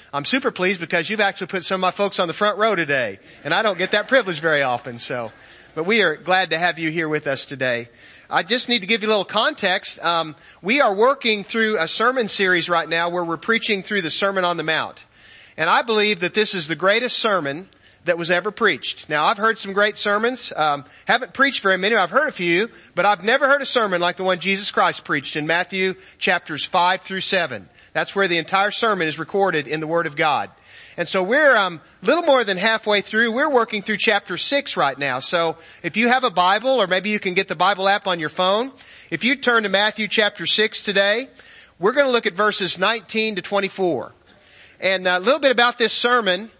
I'm super pleased because you've actually put some of my folks on the front row today. And I don't get that privilege very often, so. But we are glad to have you here with us today. I just need to give you a little context. We are working through a sermon series right now where we're preaching through the Sermon on the Mount. And I believe that this is the greatest sermon that was ever preached. Now, I've heard some great sermons. Haven't preached very many. I've heard a few, but I've never heard a sermon like the one Jesus Christ preached in Matthew chapters 5 through 7. That's where the entire sermon is recorded in the Word of God. And so we're a little more than halfway through. We're working through chapter 6 right now. So if you have a Bible, or maybe you can get the Bible app on your phone, if you turn to Matthew chapter 6 today, we're going to look at verses 19 to 24. And a little bit about this sermon.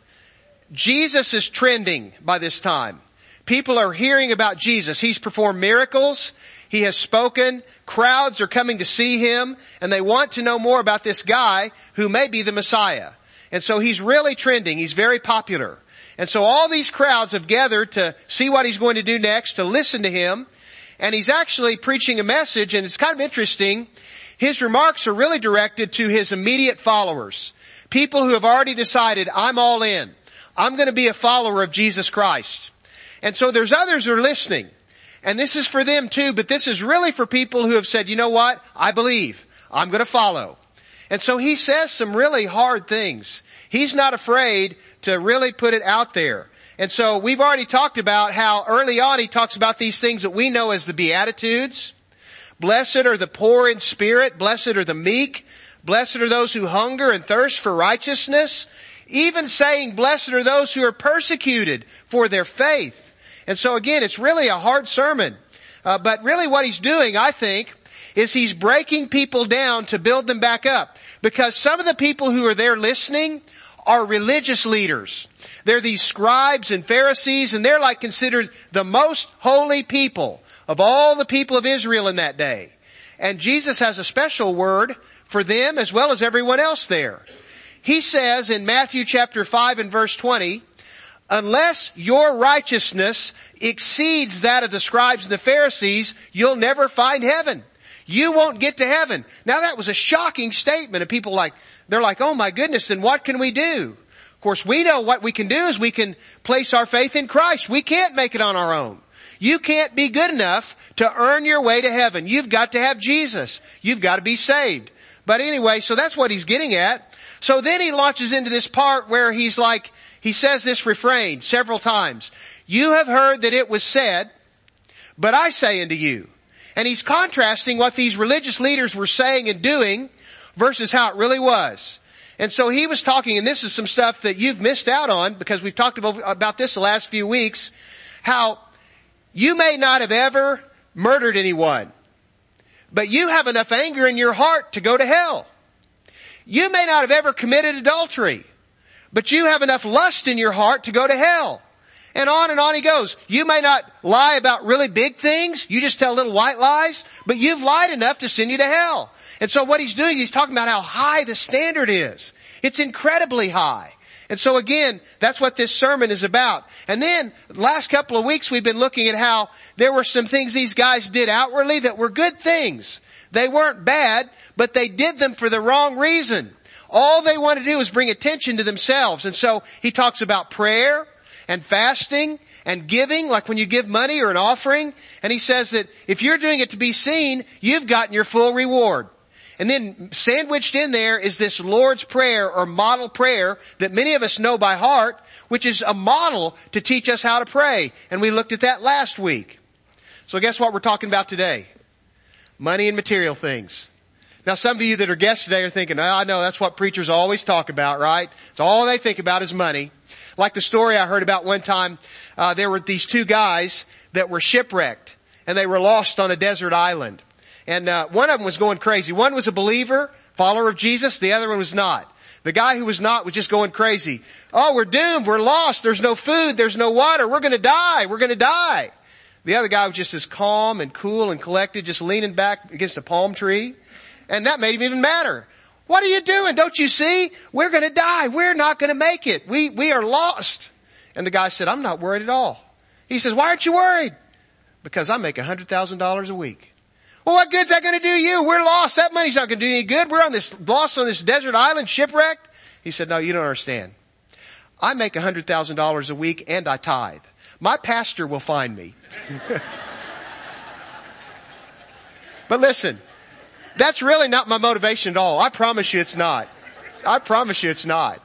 Jesus is trending by this time. People are hearing about Jesus. He's performed miracles. He has spoken. Crowds are coming to see him, and they want to know more about this guy who may be the Messiah. And so he's really trending. He's very popular. And so all these crowds have gathered to see what he's going to do next, to listen to him. And he's actually preaching a message, and it's kind of interesting. His remarks are really directed to his immediate followers. People who have already decided, I'm all in. I'm going to be a follower of Jesus Christ. And so there's others who are listening. And this is for them too, but this is really for people who have said, you know what? I believe. I'm going to follow. And so he says some really hard things. He's not afraid to really put it out there. And so we've already talked about how early on he talks about these things that we know as the Beatitudes. Blessed are the poor in spirit. Blessed are the meek. Blessed are those who hunger and thirst for righteousness. Even saying, blessed are those who are persecuted for their faith. And so again, it's really a hard sermon. But really what he's doing, I think, is he's breaking people down to build them back up. Because some of the people who are there listening are religious leaders. They're these scribes and Pharisees, and they're like considered the most holy people of all the people of Israel in that day. And Jesus has a special word for them as well as everyone else there. He says in Matthew chapter 5 and verse 20, unless your righteousness exceeds that of the scribes and the Pharisees, you'll never find heaven. You won't get to heaven. Now that was a shocking statement, and people they're like, oh my goodness, then what can we do? Of course, we know what we can do is we can place our faith in Christ. We can't make it on our own. You can't be good enough to earn your way to heaven. You've got to have Jesus. You've got to be saved. But anyway, so that's what he's getting at. So then he launches into this part where he says this refrain several times. You have heard that it was said, but I say unto you. And he's contrasting what these religious leaders were saying and doing versus how it really was. And so he was talking, and this is some stuff that you've missed out on because we've talked about this the last few weeks, how you may not have ever murdered anyone, but you have enough anger in your heart to go to hell. You may not have ever committed adultery, but you have enough lust in your heart to go to hell. And on he goes. You may not lie about really big things. You just tell little white lies, but you've lied enough to send you to hell. And so what he's doing, he's talking about how high the standard is. It's incredibly high. And so again, that's what this sermon is about. And then last couple of weeks we've been looking at how there were some things these guys did outwardly that were good things. They weren't bad, but they did them for the wrong reason. All they want to do is bring attention to themselves. And so he talks about prayer and fasting and giving, like when you give money or an offering. And he says that if you're doing it to be seen, you've gotten your full reward. And then sandwiched in there is this Lord's Prayer or model prayer that many of us know by heart, which is a model to teach us how to pray. And we looked at that last week. So guess what we're talking about today? Money and material things. Now some of you that are guests today are thinking, I know that's what preachers always talk about, right? It's all they think about is money. Like the story I heard about one time, there were these two guys that were shipwrecked and they were lost on a desert island. And one of them was going crazy. One was a believer, follower of Jesus. The other one was not. The guy who was not was just going crazy. Oh, we're doomed. We're lost. There's no food. There's no water. We're going to die. We're going to die. The other guy was just as calm and cool and collected, just leaning back against a palm tree. And that made him even madder. What are you doing? Don't you see? We're going to die. We're not going to make it. We are lost. And the guy said, I'm not worried at all. He says, why aren't you worried? Because I make $100,000 a week. Well, what good's that going to do you? We're lost. That money's not going to do any good. We're lost on this desert island, shipwrecked. He said, no, you don't understand. I make $100,000 a week and I tithe. My pastor will find me. But listen, that's really not my motivation at all. I promise you it's not. I promise you it's not.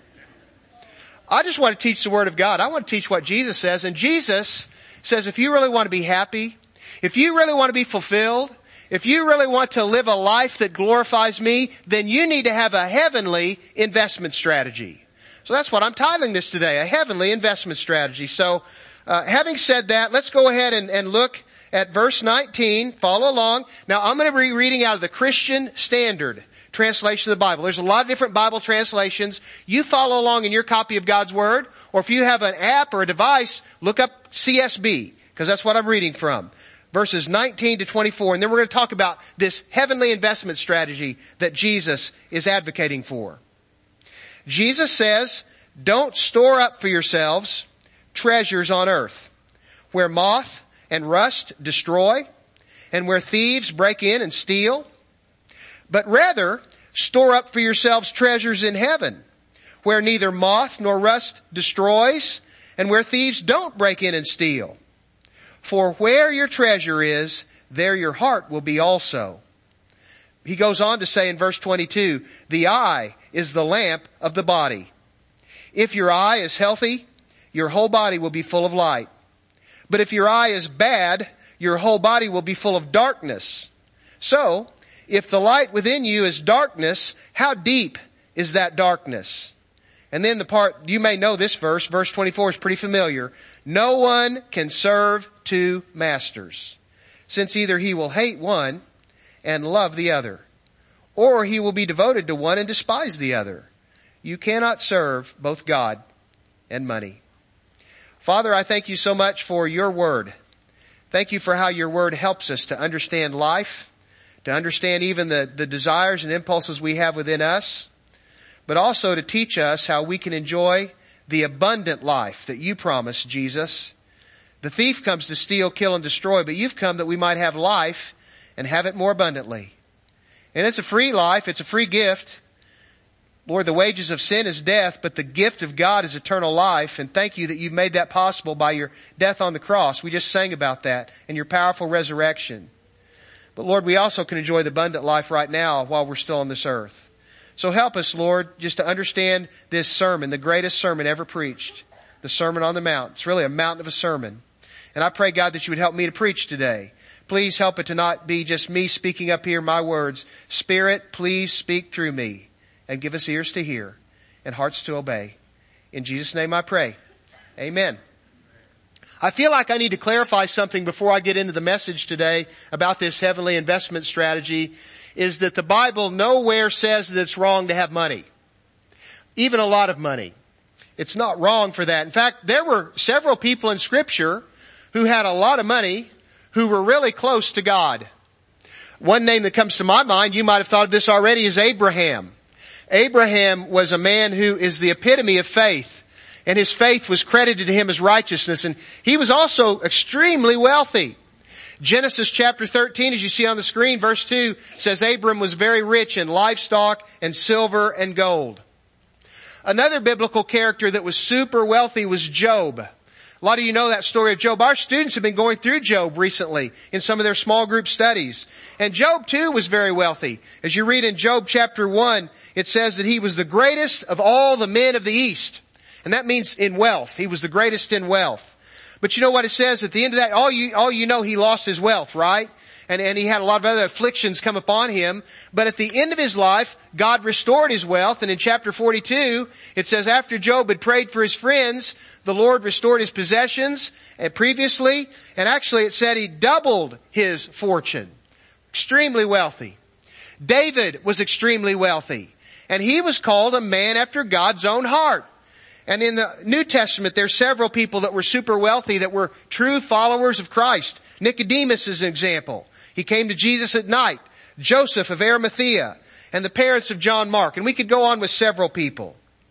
I just want to teach the Word of God. I want to teach what Jesus says. And Jesus says if you really want to be happy, if you really want to be fulfilled, if you really want to live a life that glorifies me, then you need to have a heavenly investment strategy. So that's what I'm titling this today, a heavenly investment strategy. So having said that, let's go ahead and look at verse 19. Follow along. Now I'm going to be reading out of the Christian Standard translation of the Bible. There's a lot of different Bible translations. You follow along in your copy of God's Word, or if you have an app or a device, look up CSB, because that's what I'm reading from. Verses 19 to 24, and then we're going to talk about this heavenly investment strategy that Jesus is advocating for. Jesus says, don't store up for yourselves treasures on earth, where moth and rust destroy, and where thieves break in and steal. But rather, store up for yourselves treasures in heaven, where neither moth nor rust destroys, and where thieves don't break in and steal. For where your treasure is, there your heart will be also. He goes on to say in verse 22, the eye is the lamp of the body. If your eye is healthy, your whole body will be full of light. But if your eye is bad, your whole body will be full of darkness. So, if the light within you is darkness, how deep is that darkness? And then the part, you may know this verse 24 is pretty familiar. No one can serve two masters, since either he will hate one and love the other, or he will be devoted to one and despise the other. You cannot serve both God and money. Father, I thank you so much for your word. Thank you for how your word helps us to understand life, to understand even the desires and impulses we have within us, but also to teach us how we can enjoy the abundant life that you promise, Jesus. The thief comes to steal, kill, and destroy, but you've come that we might have life and have it more abundantly. And it's a free life. It's a free gift. Lord, the wages of sin is death, but the gift of God is eternal life. And thank you that you've made that possible by your death on the cross. We just sang about that, and your powerful resurrection. But Lord, we also can enjoy the abundant life right now while we're still on this earth. So help us, Lord, just to understand this sermon, the greatest sermon ever preached, the Sermon on the Mount. It's really a mountain of a sermon. And I pray, God, that you would help me to preach today. Please help it to not be just me speaking up here my words. Spirit, please speak through me and give us ears to hear and hearts to obey. In Jesus' name I pray. Amen. I feel like I need to clarify something before I get into the message today about this heavenly investment strategy, is that the Bible nowhere says that it's wrong to have money. Even a lot of money. It's not wrong for that. In fact, there were several people in Scripture who had a lot of money who were really close to God. One name that comes to my mind, you might have thought of this already, is Abraham. Abraham was a man who is the epitome of faith, and his faith was credited to him as righteousness, and he was also extremely wealthy. Genesis chapter 13, as you see on the screen, verse 2 says Abram was very rich in livestock and silver and gold. Another biblical character that was super wealthy was Job. A lot of you know that story of Job. Our students have been going through Job recently in some of their small group studies. And Job too was very wealthy. As you read in Job chapter 1, it says that he was the greatest of all the men of the East. And that means in wealth. He was the greatest in wealth. But you know what it says at the end of that? All you know, he lost his wealth, right? And he had a lot of other afflictions come upon him. But at the end of his life, God restored his wealth. And in chapter 42, it says after Job had prayed for his friends, the Lord restored his possessions previously. And actually it said he doubled his fortune. Extremely wealthy. David was extremely wealthy. And he was called a man after God's own heart. And in the New Testament, there's several people that were super wealthy that were true followers of Christ. Nicodemus is an example. He came to Jesus at night. Joseph of Arimathea and the parents of John Mark. And we could go on with several people.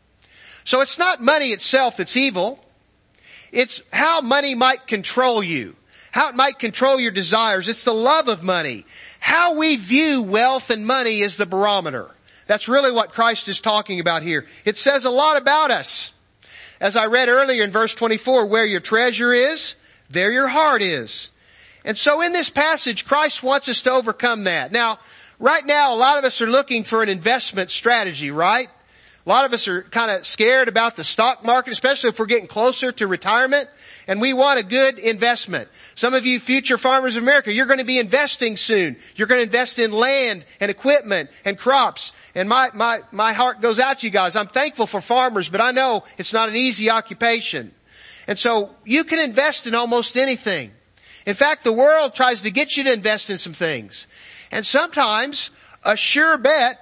So it's not money itself that's evil. It's how money might control you. How it might control your desires. It's the love of money. How we view wealth and money is the barometer. That's really what Christ is talking about here. It says a lot about us. As I read earlier in verse 24, where your treasure is, there your heart is. And so in this passage, Christ wants us to overcome that. Now, right now, a lot of us are looking for an investment strategy, right? A lot of us are kind of scared about the stock market, especially if we're getting closer to retirement, and we want a good investment. Some of you future farmers of America, you're going to be investing soon. You're going to invest in land and equipment and crops. And my heart goes out to you guys. I'm thankful for farmers, but I know it's not an easy occupation. And so you can invest in almost anything. In fact, the world tries to get you to invest in some things. And sometimes a sure bet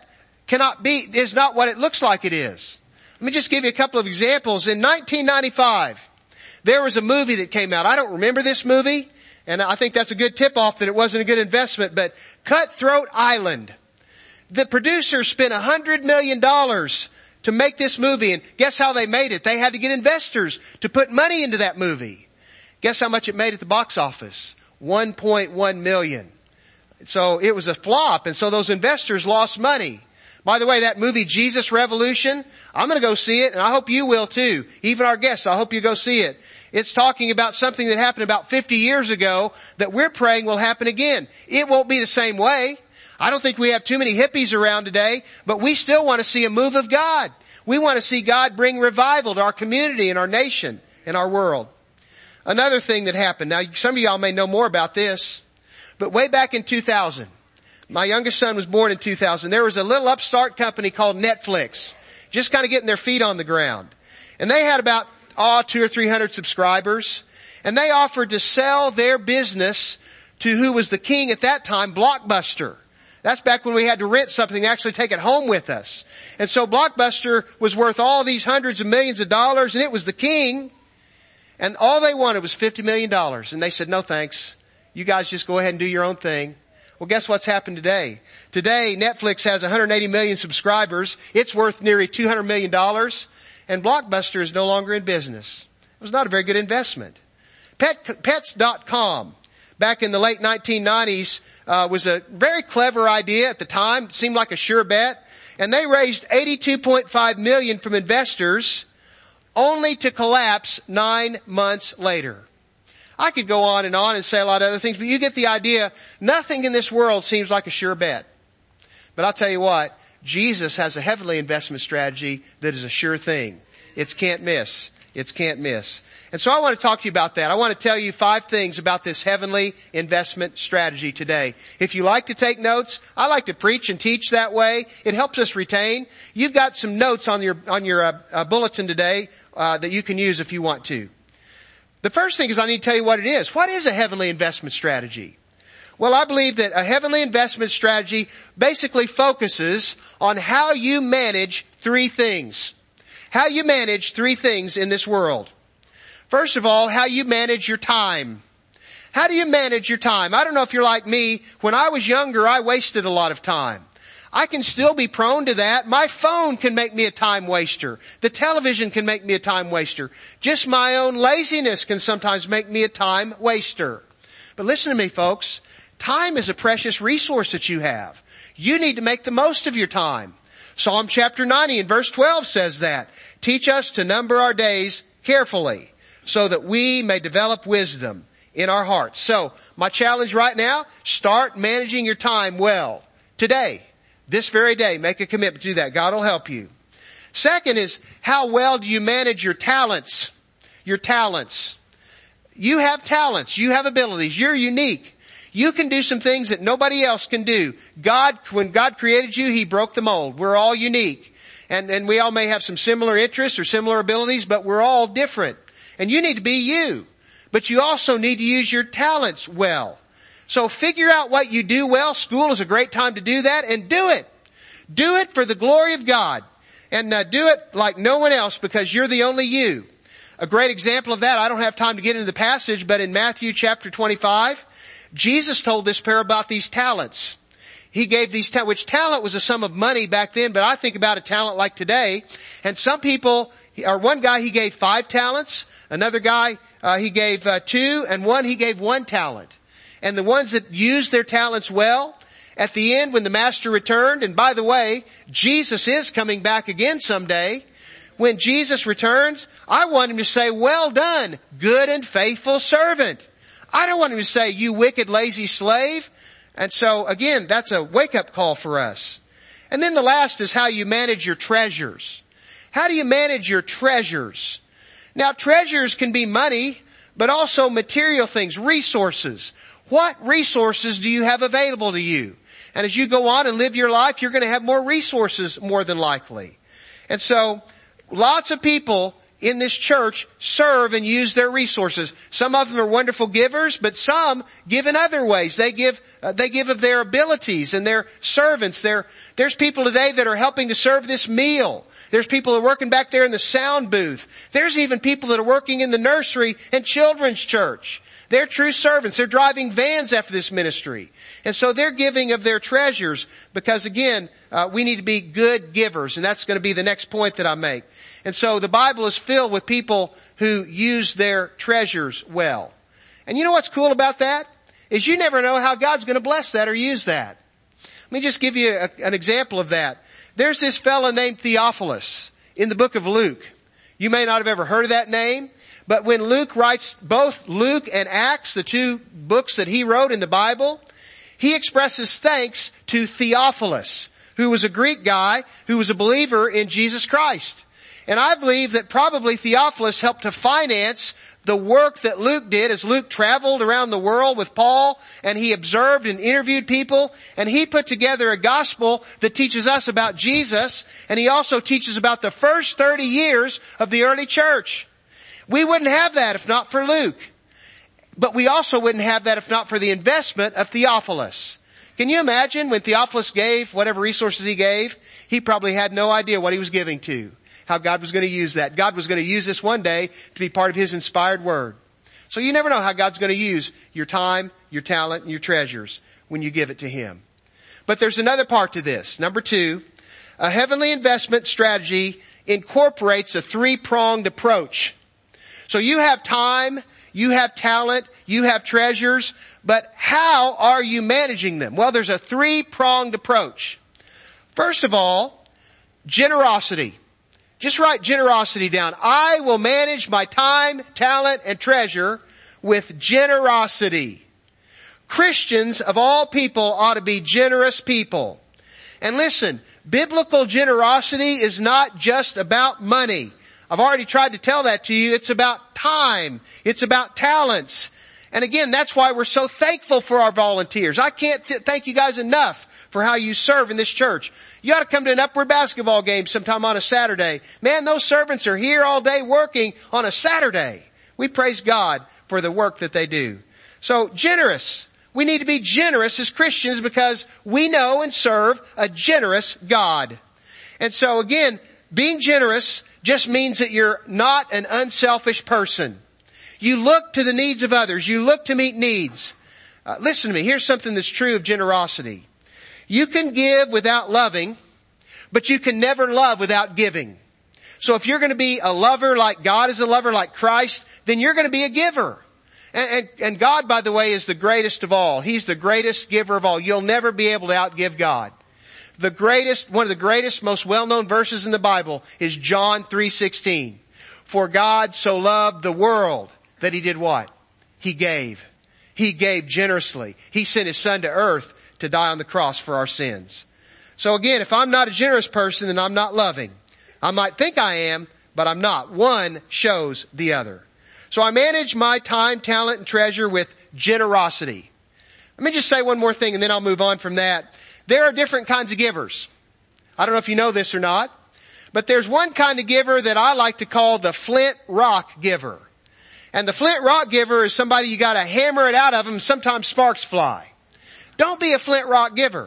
is not what it looks like it is. Let me just give you a couple of examples. In 1995, there was a movie that came out. I don't remember this movie, and I think that's a good tip-off that it wasn't a good investment, but Cutthroat Island. The producers spent $100 million to make this movie, and guess how they made it? They had to get investors to put money into that movie. Guess how much it made at the box office? $1.1 million. So it was a flop, and so those investors lost money. By the way, that movie, Jesus Revolution, I'm going to go see it, and I hope you will too. Even our guests, I hope you go see it. It's talking about something that happened about 50 years ago that we're praying will happen again. It won't be the same way. I don't think we have too many hippies around today, but we still want to see a move of God. We want to see God bring revival to our community and our nation and our world. Another thing that happened, now some of y'all may know more about this, but way back in 2000, my youngest son was born in 2000. There was a little upstart company called Netflix, just kind of getting their feet on the ground. And they had about 200 or 300 subscribers. And they offered to sell their business to who was the king at that time, Blockbuster. That's back when we had to rent something and actually take it home with us. And so Blockbuster was worth all these hundreds of millions of dollars, and it was the king. And all they wanted was $50 million. And they said, no thanks. You guys just go ahead and do your own thing. Well, guess what's happened today? Today, Netflix has 180 million subscribers. It's worth nearly $200 million. And Blockbuster is no longer in business. It was not a very good investment. Pets.com, back in the late 1990s, was a very clever idea at the time. It seemed like a sure bet. And they raised $82.5 million from investors, only to collapse 9 months later. I could go on and say a lot of other things, but you get the idea. Nothing in this world seems like a sure bet. But I'll tell you what, Jesus has a heavenly investment strategy that is a sure thing. It's can't miss. It's can't miss. And so I want to talk to you about that. I want to tell you 5 things about this heavenly investment strategy today. If you like to take notes, I like to preach and teach that way. It helps us retain. You've got some notes on your bulletin today that you can use if you want to. The first thing is I need to tell you what it is. What is a heavenly investment strategy? Well, I believe that a heavenly investment strategy basically focuses on how you manage 3 things. How you manage 3 things in this world. First of all, how you manage your time. How do you manage your time? I don't know if you're like me. When I was younger, I wasted a lot of time. I can still be prone to that. My phone can make me a time waster. The television can make me a time waster. Just my own laziness can sometimes make me a time waster. But listen to me, folks. Time is a precious resource that you have. You need to make the most of your time. Psalm chapter 90 and verse 12 says that. Teach us to number our days carefully so that we may develop wisdom in our hearts. So my challenge right now, start managing your time well. Today. This very day, make a commitment to do that. God will help you. Second is, how well do you manage your talents? Your talents. You have talents. You have abilities. You're unique. You can do some things that nobody else can do. When God created you, He broke the mold. We're all unique. And we all may have some similar interests or similar abilities, but we're all different. And you need to be you. But you also need to use your talents well. So figure out what you do well. School is a great time to do that, and do it. Do it for the glory of God. And do it like no one else, because you're the only you. A great example of that, I don't have time to get into the passage, but in Matthew chapter 25, Jesus told this parable about these talents. He gave these talents, which talent was a sum of money back then, but I think about a talent like today. And some people, or one guy, he gave 5 talents. Another guy, he gave 2, and one he gave 1 talent. And the ones that used their talents well at the end when the master returned, and by the way, Jesus is coming back again someday. When Jesus returns, I want him to say, well done, good and faithful servant. I don't want him to say, you wicked, lazy slave. And so again, that's a wake-up call for us. And then the last is how you manage your treasures. How do you manage your treasures? Now, treasures can be money, but also material things, resources. What resources do you have available to you? And as you go on and live your life, you're going to have more resources more than likely. And so, lots of people in this church serve and use their resources. Some of them are wonderful givers, but some give in other ways. They give of their abilities and their servants. There's people today that are helping to serve this meal. There's people that are working back there in the sound booth. There's even people that are working in the nursery and children's church. They're true servants. They're driving vans after this ministry. And so they're giving of their treasures because again, we need to be good givers. And that's going to be the next point that I make. And so the Bible is filled with people who use their treasures well. And you know what's cool about that? Is you never know how God's going to bless that or use that. Let me just give you an example of that. There's this fellow named Theophilus in the book of Luke. You may not have ever heard of that name, but when Luke writes both Luke and Acts, the two books that he wrote in the Bible, he expresses thanks to Theophilus, who was a Greek guy who was a believer in Jesus Christ. And I believe that probably Theophilus helped to finance the work that Luke did as Luke traveled around the world with Paul and he observed and interviewed people and he put together a gospel that teaches us about Jesus and he also teaches about the first 30 years of the early church. We wouldn't have that if not for Luke. But we also wouldn't have that if not for the investment of Theophilus. Can you imagine when Theophilus gave whatever resources he gave, he probably had no idea what he was giving to. How God was going to use that. God was going to use this one day to be part of His inspired word. So you never know how God's going to use your time, your talent, and your treasures when you give it to Him. But there's another part to this. Number 2, a heavenly investment strategy incorporates a 3-pronged approach. So you have time, you have talent, you have treasures, but how are you managing them? Well, there's a 3-pronged approach. First of all, generosity. Just write generosity down. I will manage my time, talent, and treasure with generosity. Christians of all people ought to be generous people. And listen, biblical generosity is not just about money. I've already tried to tell that to you. It's about time. It's about talents. And again, that's why we're so thankful for our volunteers. I can't thank you guys enough for how you serve in this church. You ought to come to an Upward basketball game sometime on a Saturday. Man, those servants are here all day working on a Saturday. We praise God for the work that they do. So generous. We need to be generous as Christians because we know and serve a generous God. And so again, being generous just means that you're not an unselfish person. You look to the needs of others. You look to meet needs. Listen to me. Here's something that's true of generosity. You can give without loving, but you can never love without giving. So if you're going to be a lover like God is a lover, like Christ, then you're going to be a giver. And God, by the way, is the greatest of all. He's the greatest giver of all. You'll never be able to outgive God. One of the greatest, most well-known verses in the Bible is John 3:16. For God so loved the world that He did what? He gave. He gave generously. He sent His Son to earth to die on the cross for our sins. So again, if I'm not a generous person, then I'm not loving. I might think I am, but I'm not. One shows the other. So I manage my time, talent, and treasure with generosity. Let me just say one more thing and then I'll move on from that. There are different kinds of givers. I don't know if you know this or not, but there's one kind of giver that I like to call the flint rock giver. And the flint rock giver is somebody you gotta hammer it out of them, sometimes sparks fly. Don't be a flint rock giver.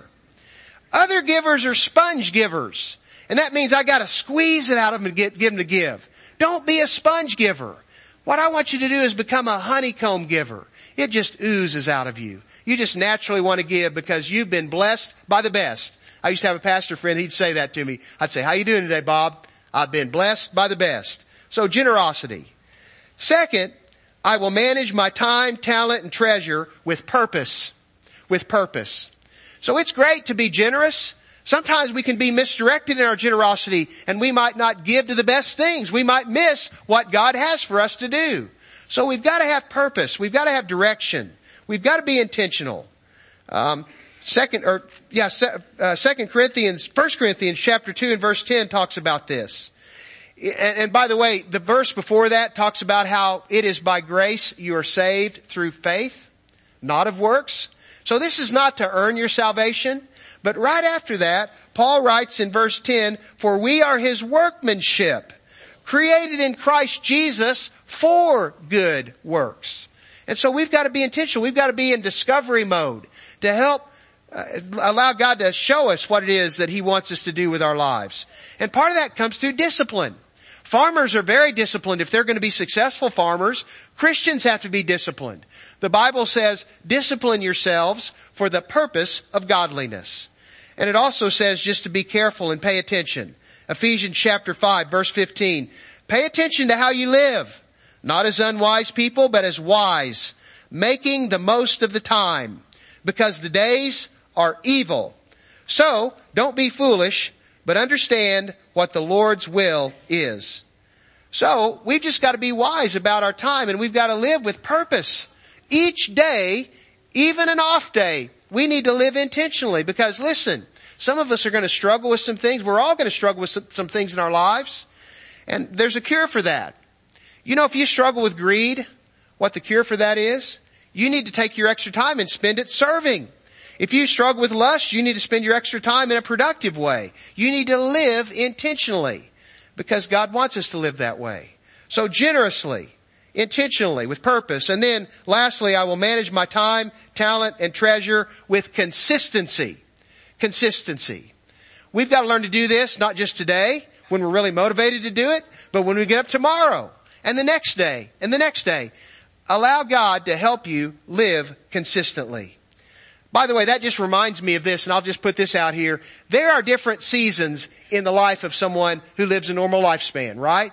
Other givers are sponge givers. And that means I gotta squeeze it out of them and get them to give. Don't be a sponge giver. What I want you to do is become a honeycomb giver. It just oozes out of you. You just naturally want to give because you've been blessed by the best. I used to have a pastor friend, he'd say that to me. I'd say, how you doing today, Bob? I've been blessed by the best. So generosity. Second, I will manage my time, talent, and treasure with purpose. With purpose. So it's great to be generous. Sometimes we can be misdirected in our generosity and we might not give to the best things. We might miss what God has for us to do. So we've got to have purpose. We've got to have direction. We've got to be intentional. 1 Corinthians chapter 2 and verse 10 talks about this. And by the way, the verse before that talks about how it is by grace you are saved through faith, not of works. So this is not to earn your salvation. But right after that, Paul writes in verse 10, for we are his workmanship, created in Christ Jesus for good works. And so we've got to be intentional. We've got to be in discovery mode to help allow God to show us what it is that he wants us to do with our lives. And part of that comes through discipline. Farmers are very disciplined. If they're going to be successful farmers, Christians have to be disciplined. The Bible says, discipline yourselves for the purpose of godliness. And it also says just to be careful and pay attention. Ephesians chapter 5 verse 15. Pay attention to how you live, not as unwise people, but as wise, making the most of the time, because the days are evil. So don't be foolish, but understand what the Lord's will is. So we've just got to be wise about our time, and we've got to live with purpose. Each day, even an off day, we need to live intentionally, because listen, some of us are going to struggle with some things. We're all going to struggle with some things in our lives. And there's a cure for that. You know, if you struggle with greed, what the cure for that is? You need to take your extra time and spend it serving. If you struggle with lust, you need to spend your extra time in a productive way. You need to live intentionally, because God wants us to live that way. So generously, intentionally, with purpose. And then lastly, I will manage my time, talent, and treasure with consistency. Consistency. We've got to learn to do this, not just today, when we're really motivated to do it, but when we get up tomorrow, and the next day, and the next day. Allow God to help you live consistently. By the way, that just reminds me of this, and I'll just put this out here. There are different seasons in the life of someone who lives a normal lifespan, right?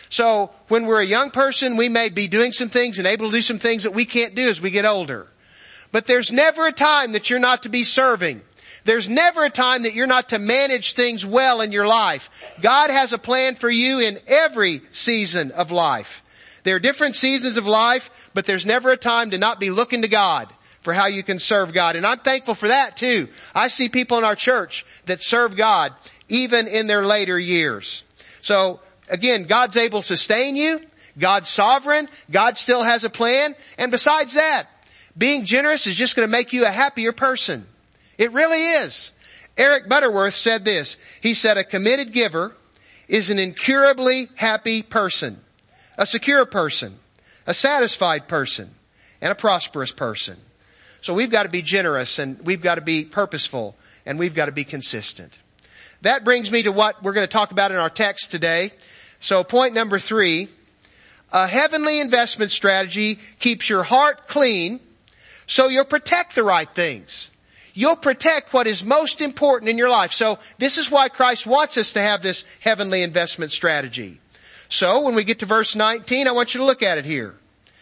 So when we're a young person, we may be doing some things and able to do some things that we can't do as we get older. But there's never a time that you're not to be serving. There's never a time that you're not to manage things well in your life. God has a plan for you in every season of life. There are different seasons of life, but there's never a time to not be looking to God for how you can serve God. And I'm thankful for that too. I see people in our church that serve God even in their later years. So again, God's able to sustain you. God's sovereign. God still has a plan. And besides that, being generous is just going to make you a happier person. It really is. Eric Butterworth said this. He said, a committed giver is an incurably happy person, a secure person, a satisfied person, and a prosperous person. So we've got to be generous, and we've got to be purposeful, and we've got to be consistent. That brings me to what we're going to talk about in our text today. So point number 3, a heavenly investment strategy keeps your heart clean so you'll protect the right things. You'll protect what is most important in your life. So this is why Christ wants us to have this heavenly investment strategy. So when we get to verse 19, I want you to look at it here.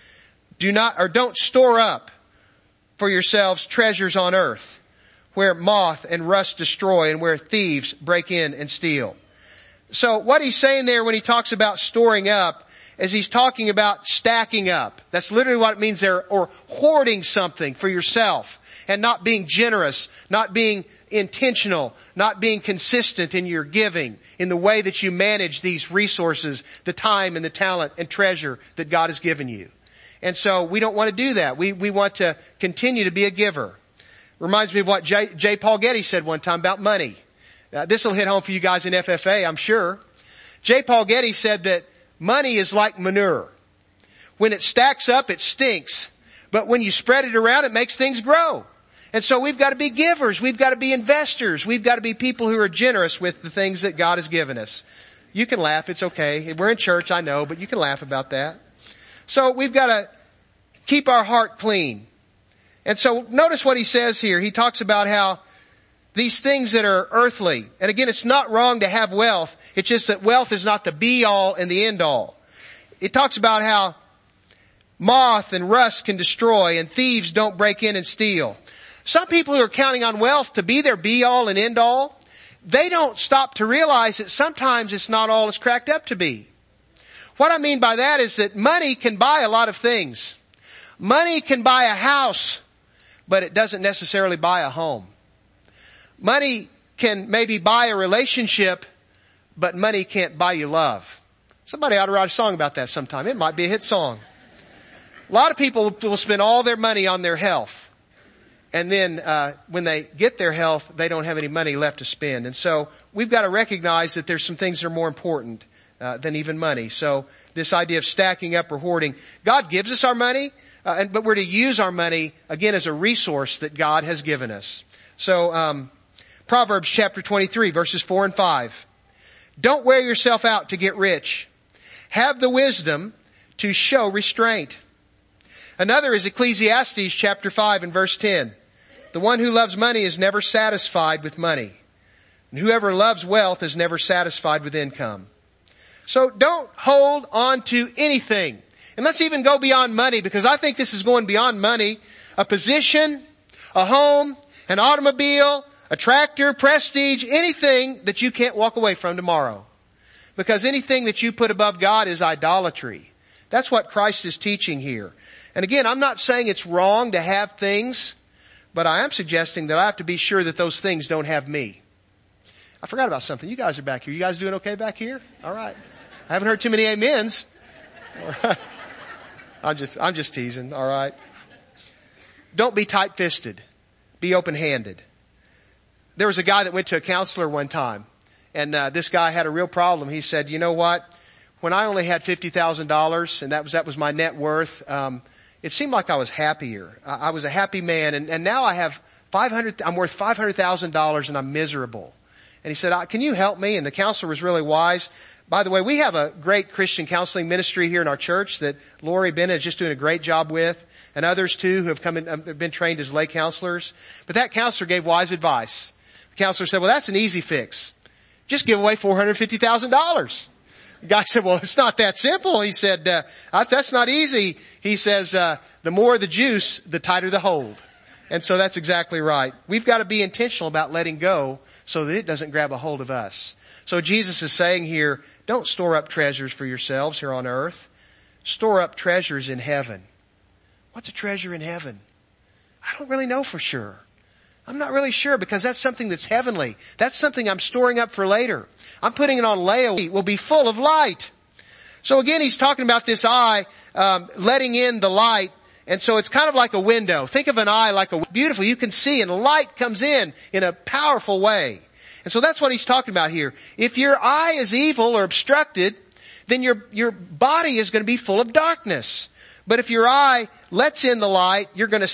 Don't store up for yourselves treasures on earth, where moth and rust destroy and where thieves break in and steal. So what he's saying there when he talks about storing up is he's talking about stacking up. That's literally what it means there, or hoarding something for yourself and not being generous, not being intentional, not being consistent in your giving, in the way that you manage these resources, the time and the talent and treasure that God has given you. And so we don't want to do that. We want to continue to be a giver. Reminds me of what J. Paul Getty said one time about money. This will hit home for you guys in FFA, I'm sure. J. Paul Getty said that money is like manure. When it stacks up, it stinks. But when you spread it around, it makes things grow. And so we've got to be givers. We've got to be investors. We've got to be people who are generous with the things that God has given us. You can laugh. It's okay. We're in church, I know, but you can laugh about that. So we've got to keep our heart clean. And so notice what he says here. He talks about how these things that are earthly, and again, it's not wrong to have wealth. It's just that wealth is not the be all and the end all. It talks about how moth and rust can destroy and thieves don't break in and steal. Some people who are counting on wealth to be their be all and end all, they don't stop to realize that sometimes it's not all it's cracked up to be. What I mean by that is that money can buy a lot of things. Money can buy a house, but it doesn't necessarily buy a home. Money can maybe buy a relationship, but money can't buy you love. Somebody ought to write a song about that sometime. It might be a hit song. A lot of people will spend all their money on their health. And then when they get their health, they don't have any money left to spend. And so we've got to recognize that there's some things that are more important than even money. So this idea of stacking up or hoarding. God gives us our money, but we're to use our money, again, as a resource that God has given us. So Proverbs chapter 23, verses 4 and 5. Don't wear yourself out to get rich. Have the wisdom to show restraint. Another is Ecclesiastes chapter 5 and verse 10. The one who loves money is never satisfied with money. And whoever loves wealth is never satisfied with income. So don't hold on to anything. And let's even go beyond money, because I think this is going beyond money. A position, a home, an automobile, a tractor, prestige, anything that you can't walk away from tomorrow. Because anything that you put above God is idolatry. That's what Christ is teaching here. And again, I'm not saying it's wrong to have things, but I am suggesting that I have to be sure that those things don't have me. I forgot about something. You guys are back here. You guys doing okay back here? All right. I haven't heard too many amens. All right. I'm just teasing. All right. Don't be tight-fisted. Be open-handed. There was a guy that went to a counselor one time, and this guy had a real problem. He said, you know what? When I only had $50,000 and that was my net worth, it seemed like I was happier. I was a happy man, and now I have I'm worth $500,000 and I'm miserable. And he said, can you help me? And the counselor was really wise. By the way, we have a great Christian counseling ministry here in our church that Lori Bennett is just doing a great job with, and others too who have have been trained as lay counselors. But that counselor gave wise advice. The counselor said, well, that's an easy fix. Just give away $450,000. The guy said, well, it's not that simple. He said, that's not easy. He says, the more the juice, the tighter the hold. And so that's exactly right. We've got to be intentional about letting go so that it doesn't grab a hold of us. So Jesus is saying here, don't store up treasures for yourselves here on earth. Store up treasures in heaven. What's a treasure in heaven? I don't really know for sure. I'm not really sure, because that's something that's heavenly. That's something I'm storing up for later. I'm putting it on layaway. It will be full of light. So again, he's talking about this eye, letting in the light. And so it's kind of like a window. Think of an eye like beautiful. You can see, and light comes in a powerful way. And so that's what he's talking about here. If your eye is evil or obstructed, then your body is going to be full of darkness. But if your eye lets in the light, you're going to